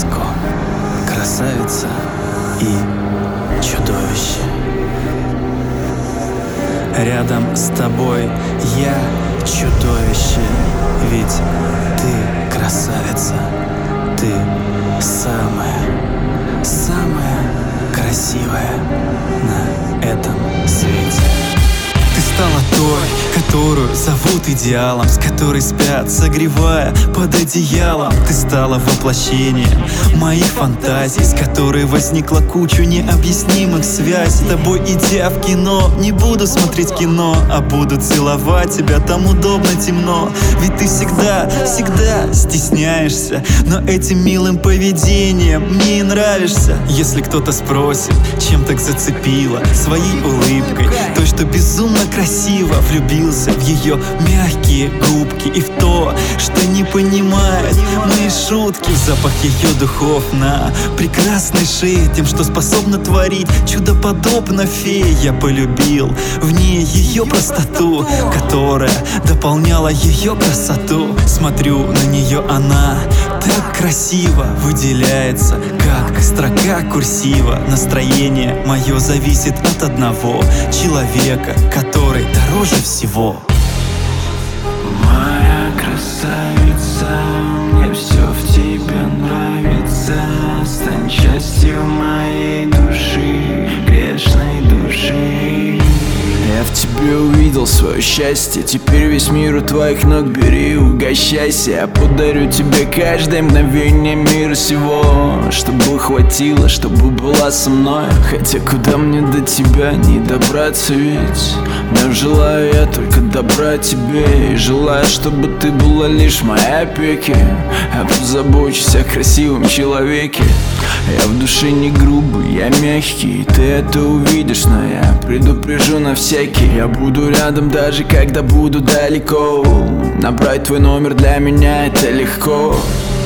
сказку «Красавица и чудовище». Рядом с тобой я чудовище, ведь ты красавица, ты самая красивая на этом свете. Ты стала той, которую зовут идеалом, с которой спят, согревая под одеялом. Ты стала воплощением моих фантазий, с которой возникла куча необъяснимых связей. С тобой, идя в кино, не буду смотреть кино, а буду целовать тебя, там удобно, темно. Ведь ты всегда стесняешься, но этим милым поведением мне и нравишься. Если кто-то спросит, чем так зацепила, своей улыбкой, той, что безумно красиво, влюбился в ее мягкие губки и в то, что не понимает мои шутки. Запах ее духов на прекрасной шее, тем, что способна творить чудо-подобно фее. Я полюбил в ней ее простоту, которая дополняла ее красоту. Смотрю на нее, она так красиво выделяется, как строка курсива. Настроение мое зависит от одного человека, который дороже всего. Моя красавица, мне все в тебе нравится. Стань частью моей души, грешной души. Я в тебе увидел свое счастье, теперь весь мир у твоих ног бери, угощайся. Я подарю тебе каждое мгновение мира сего, чтобы хватило, чтобы была со мной. Хотя куда мне до тебя не добраться, ведь но желаю я только добра тебе. И желаю, чтобы ты была лишь в моей опеке. Я позабочусь о красивом человеке. Я в душе не грубый, я мягкий, ты это увидишь, но я предупрежу на всякий. Я буду рядом, даже когда буду далеко. Набрать твой номер для меня это легко.